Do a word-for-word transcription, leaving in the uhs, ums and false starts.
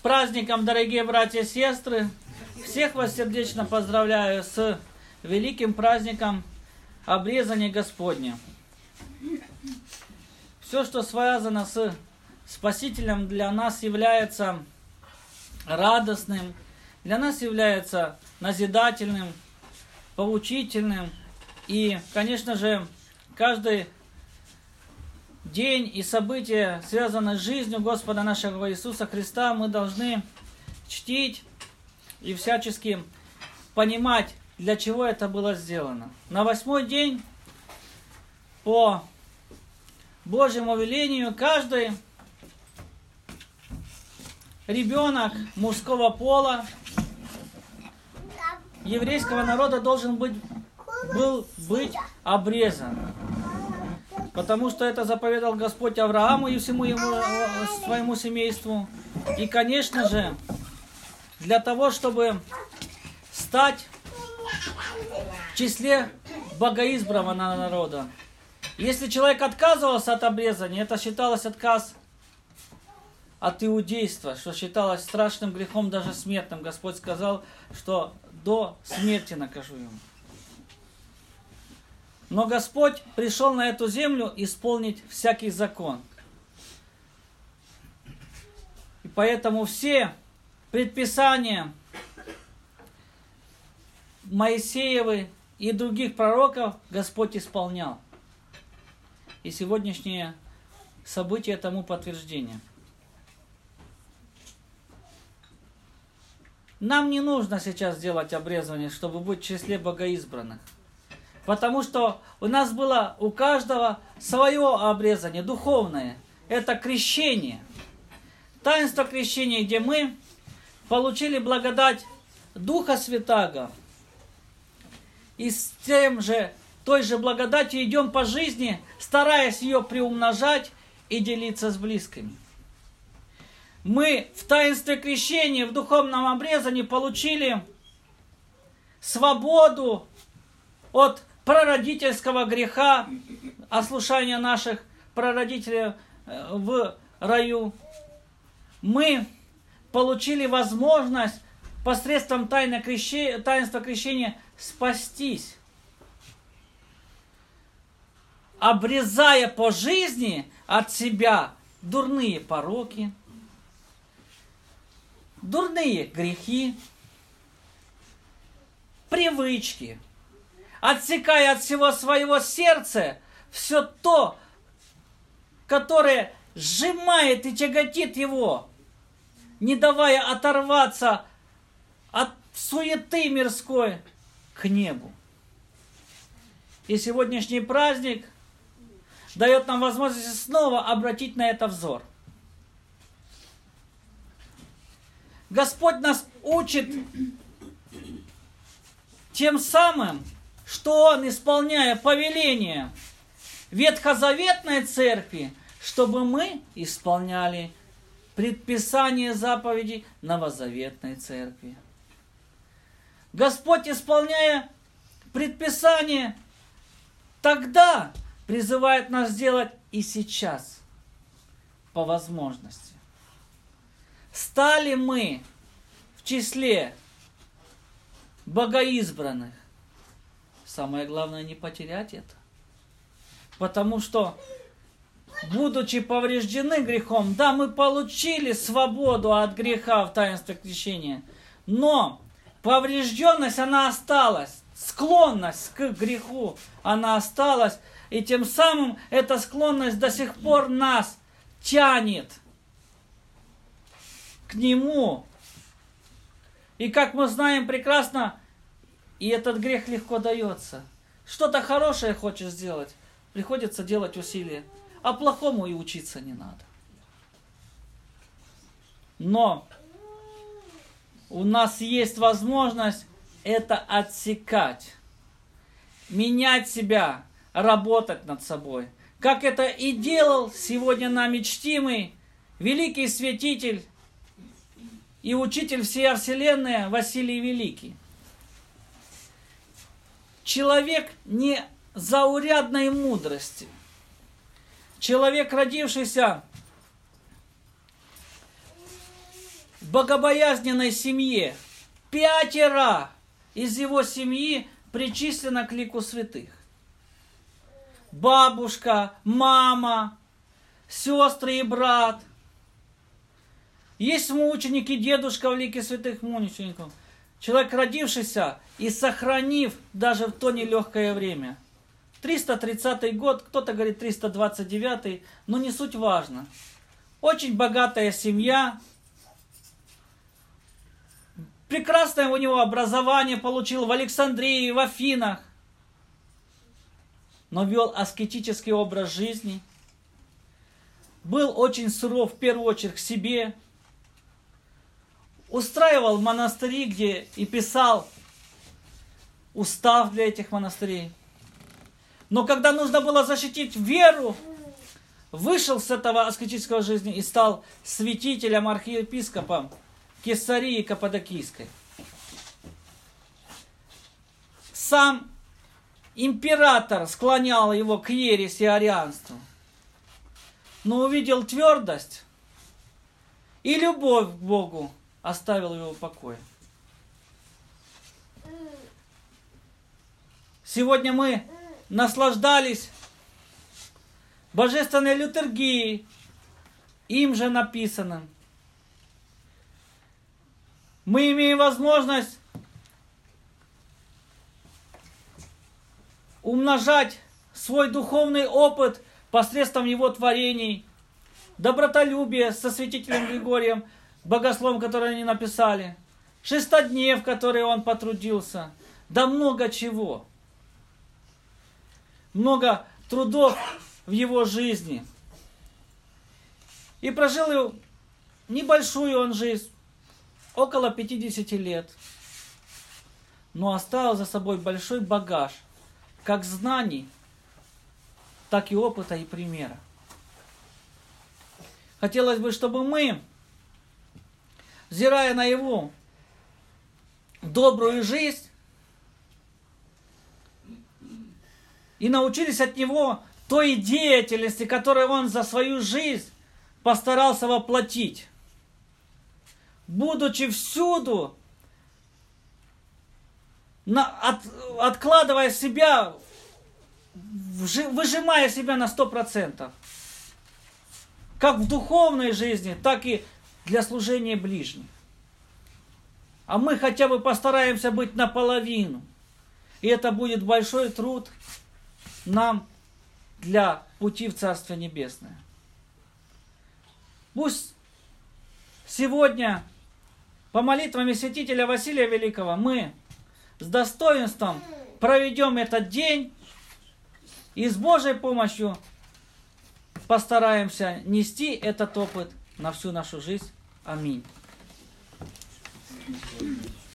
праздником, дорогие братья и сестры! Всех вас сердечно поздравляю с великим праздником обрезания Господня. Все, что связано с Спасителем, для нас является радостным, для нас является назидательным, поучительным. И, конечно же, каждый день и события, связанные с жизнью Господа нашего Иисуса Христа, мы должны чтить и всячески понимать, для чего это было сделано. На восьмой день, по Божьему велению, каждый ребенок мужского пола еврейского народа должен быть, был быть обрезан. Потому что это заповедал Господь Аврааму и всему его, своему семейству. И, конечно же, для того, чтобы стать в числе богоизбранного народа. Если человек отказывался от обрезания, это считалось отказ от иудейства, что считалось страшным грехом, даже смертным. Господь сказал, что до смерти накажу ему. Но Господь пришел на эту землю исполнить всякий закон. И поэтому все предписания Моисеевы и других пророков Господь исполнял. И сегодняшнее событие тому подтверждение. Нам не нужно сейчас делать обрезание, чтобы быть в числе богоизбранных. Потому что у нас было у каждого свое обрезание, духовное. Это крещение. Таинство крещения, где мы получили благодать Духа Святаго. И с тем же, той же благодатью идем по жизни, стараясь ее приумножать и делиться с близкими. Мы в таинстве крещения, в духовном обрезании получили свободу от прародительского греха, ослушания наших прародителей в раю. Мы получили возможность посредством тайны крещения, таинства крещения спастись, обрезая по жизни от себя дурные пороки, дурные грехи, привычки, отсекая от всего своего сердца все то, которое сжимает и тяготит его, не давая оторваться от суеты мирской к небу. И сегодняшний праздник дает нам возможность снова обратить на это взор. Господь нас учит тем самым, что Он, исполняя повеление ветхозаветной церкви, чтобы мы исполняли предписание заповедей новозаветной церкви. Господь, исполняя предписание, тогда призывает нас сделать и сейчас, по возможности. Стали мы в числе богоизбранных. Самое главное не потерять это. Потому что, будучи повреждены грехом, да, мы получили свободу от греха в таинстве крещения, но поврежденность, она осталась, склонность к греху, она осталась, и тем самым эта склонность до сих пор нас тянет к Нему. И как мы знаем прекрасно, и этот грех легко дается. Что-то хорошее хочешь сделать, приходится делать усилия, а плохому и учиться не надо. Но у нас есть возможность это отсекать, менять себя, работать над собой. Как это и делал сегодня нами чтимый великий святитель и учитель всей вселенной Василий Великий. Человек не заурядной мудрости. Человек, родившийся богобоязненной семье. Пятеро из его семьи причислено к лику святых. Бабушка, мама, сестры и брат. Есть мученики, дедушка в лике святых мучеников. Человек, родившийся и сохранив даже в то нелегкое время. триста тридцатый год, кто-то говорит триста двадцать девятый, но не суть важно. Очень богатая семья. Прекрасное у него образование получил в Александрии, в Афинах. Но вел аскетический образ жизни. Был очень суров в первую очередь к себе. Устраивал монастыри, где и писал устав для этих монастырей. Но когда нужно было защитить веру, вышел с этого аскетического жизни и стал святителем, архиепископом Кесарии Каппадокийской. Сам император склонял его к ереси и арианству, но увидел твердость и любовь к Богу, оставил его в покое. Сегодня мы наслаждались божественной литургией, им же написанным. Мы имеем возможность умножать свой духовный опыт посредством его творений, добротолюбие со святителем Григорием, богословом, который они написали, шестоднев, который он потрудился, да много чего. Много трудов в его жизни. И прожил небольшую он жизнь, около пятидесяти лет, но оставил за собой большой багаж, как знаний, так и опыта и примера. Хотелось бы, чтобы мы, взирая на его добрую жизнь, и научились от него той деятельности, которую он за свою жизнь постарался воплотить. Будучи всюду, на, от, откладывая себя, выжимая себя на сто процентов. Как в духовной жизни, так и для служения ближних. А мы хотя бы постараемся быть наполовину. И это будет большой труд нам для пути в Царство Небесное. Пусть сегодня по молитвам святителя Василия Великого мы с достоинством проведем этот день и с Божьей помощью постараемся нести этот опыт на всю нашу жизнь. Аминь.